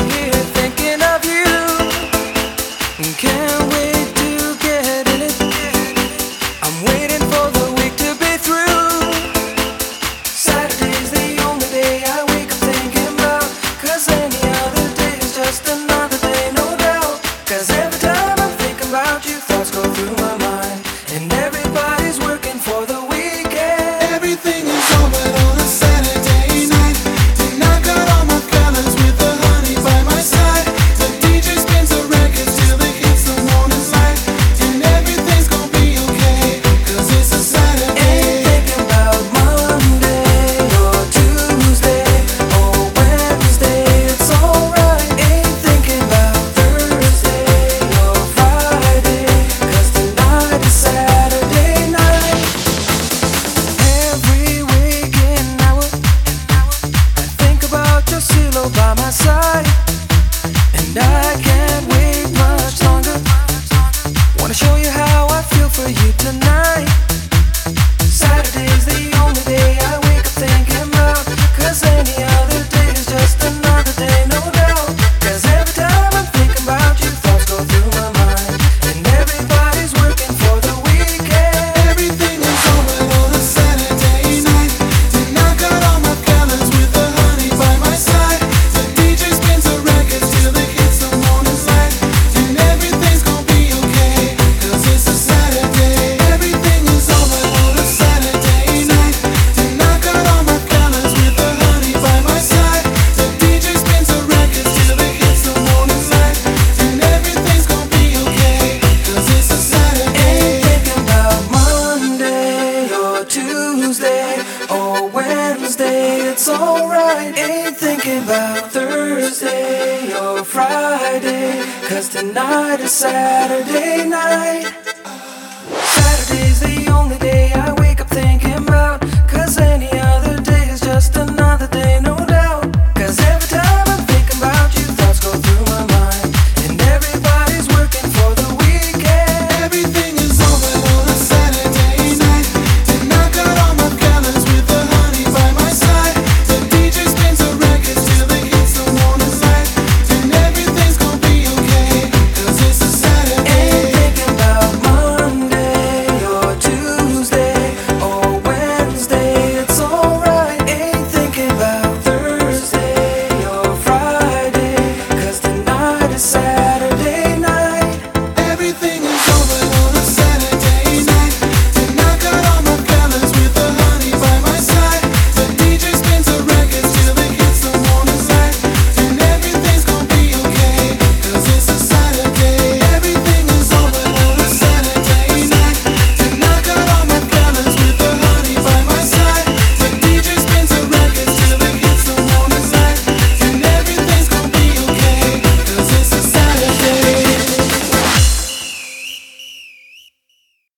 here thinking of you. Can't wait to get in it. I'm waiting for the week to be through. Saturday's the only day I wake up thinking about, 'cause any other day is just another day, no doubt. 'Cause every time I'm thinking about you, thoughts go through my mind, and everybody's working for the weekend. Everything is over on a Saturday night. Tonight got all my fellas with the honey by my side. The DJ spins the records till it hits the morning light. And everything's gonna be okay, 'cause it's a Saturday. Ain't thinking about Monday or Tuesday or Wednesday, it's alright. Ain't thinking about Thursday or Friday, 'cause tonight is Saturday night. Every waking hour I think about your silhouette by my side, and I can't wait much longer. Wanna show you how I feel for you tonight. Saturday's the only day I wake up thinking about, 'cause any other day is just another day, no doubt. 'Cause every time I'm thinking about you, thoughts go through my mind, and everybody's working for the weekend. Everything is over on a Saturday night. Tonight got all my fellas with the honey by my side. The DJ spins the records till it hits the morning light. And everything's gonna be okay, 'cause it's a Saturday. Everything is over on a Saturday night. Tonight got all my fellas with the honey by my side. The DJ spins the records till it hits the morning light. And everything's gonna be okay, 'cause it's a Saturday. Ain't thinking about Monday or Tuesday or Wednesday, it's alright. Ain't thinking about Thursday or Friday, 'cause tonight is Saturday night. Saturday's the only day I